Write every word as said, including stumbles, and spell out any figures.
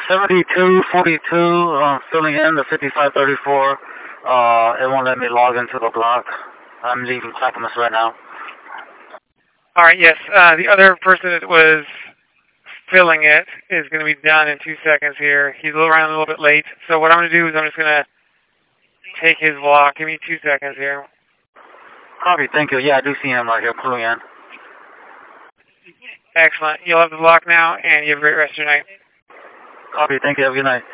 seventy-two forty-two, uh, filling in the fifty-five thirty-four. Uh, it won't let me log into the block. I'm leaving Clackamas right now. All right, yes. Uh, the other person that was filling it is going to be done in two seconds here. He's a little around a little bit late. So what I'm going to do is I'm just going to take his block. Give me two seconds here. Copy, thank you. Yeah, I do see him right here pulling in. Excellent. You'll have the block now, and you have a great rest of your night. Copy, thank you. Have a good night.